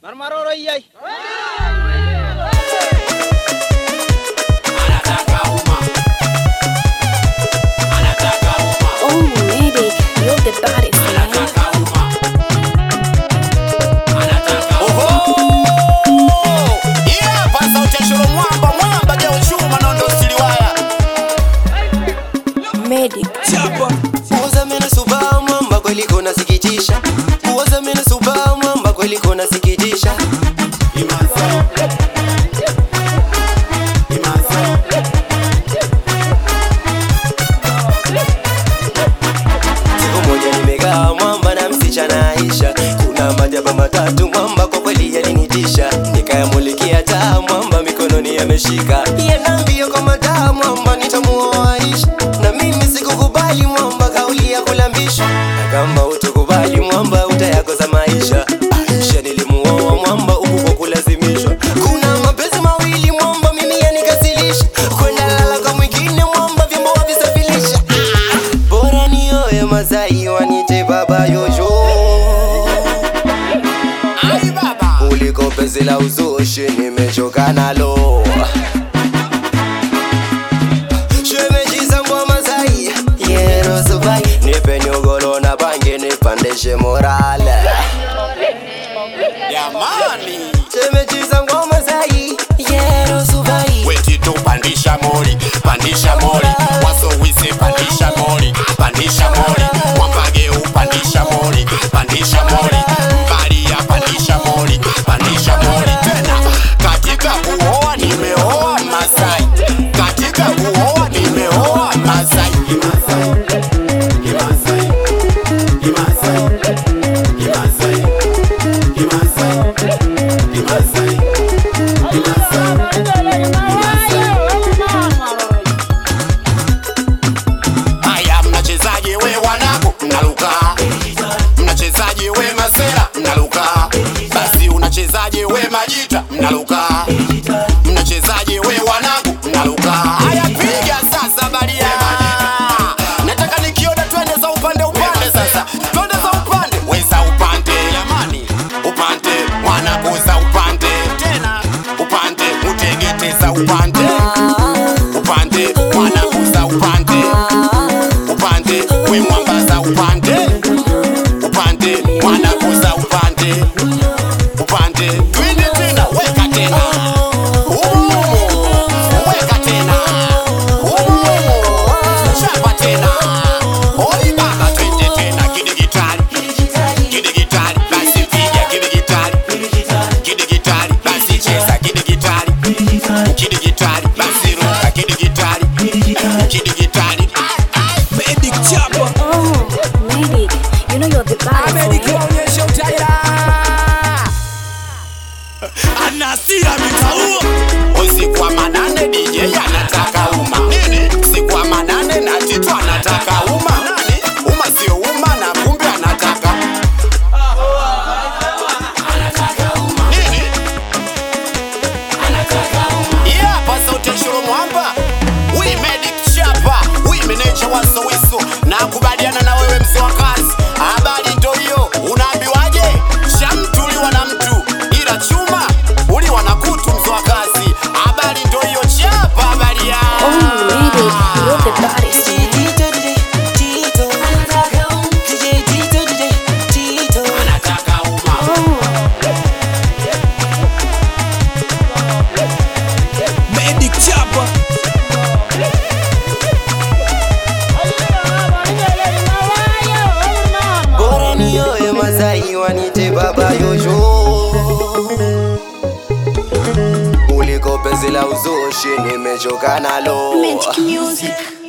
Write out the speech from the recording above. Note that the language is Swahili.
Marmaroro iyai. Oh, Medic, you're the baddest, man. Medic. Uoza mena suba mwamba kweli kuna sikitisha. Uoza mena suba mwamba kweli kuna sikitisha. Siku moja nimekaa mwamba na msichana Aisha. Kuna majaba matatu mwamba kwa kweli yalinitisha. Nikayamulikia taa mwamba mikononi yameshika. Yanambia kwa taa mwamba nitamuoa Aisha. Na mimi sikukubali mwamba kauli ya kulambisha. Na kama utukubali mwamba utayakosa maisha. Aisha nilimuoa mwamba huku kwa kulazimishwa. Kuna mapenzi mawili mwamba mimi yanikasilisha. Kwenda lala kwa mwingine mwamba vyombo wavisafilisha. Bora nioe Masai wanite baba Yojo. Ai baba. Kuliko penzi la uzushi nimechoka nalo. Shemeji zangu wa Masai Yero subai. Nipe nyogolo na bange nipandeshe morale. Jamani. Shemeji zangu wa Masai Yero subai. Weti tu pandisha mori, pandisha mori. Waso wisi pandisha mori, pandisha mori. Wambage upandisha mori, pandisha mori. Mbaria pandisha mori, pandisha mori. Tena katika kuoa nimeoa Masai, katika kuoa nimeoa Masai. Haya, mnachezaje we wanangu, mnaluka. Mnachezaje we masera, mnaluka. Basi unachezaje we majita, mnaluka. Mnachezaje we wanangu, mnaluka. Haya, piga sasa baria. Nataka nikiona twende za upande sasa. Twende za upande. We za upande. Jamani. Upande, wanangu za upande. Tena. Upande, mutegete za upande. Upande, wanangu za upande. Upande, we mwamba za upande. Upande, wanangu za upande. Upande, twende tena, weka tena. Weka tena. Chapa tena. Oi baba, twende tena. Kidigitali. Kidigitali, basi piga kidigitali. Kidigitali, basi cheza kidigitali. Kidigitali, basi ruka kidigitali. Kidigitali. Medic chapa. Oh, Medic, you know you're the baddest, Medic man. waonyesha utaira. Anasira mitaua. Usiku wa manane DJ anataka uma. Nini? Usiku wa manane na Tito anataka uma. Nani? Uma sio uma na kumbe anataka. Nini? Yeah, pasa uteshuro mwamba. We Medic chapa. We manager wa Sowiso. Na kubaliana na wewe mzee wa kazi. Habari ndio hiyo. Unaambiwaje? Shamtu uliwa na mtu. Ila chuma uliwa na kutu mzee wa kazi. Habari ndio hiyo chapa habari ya. Oh, Medic, you're the baddest, man. Anataka uma. Medic chapa. Bora nioe Masai wanite baba Yojo. Kuliko penzi la uzushi nimechoka nalo. Magic music.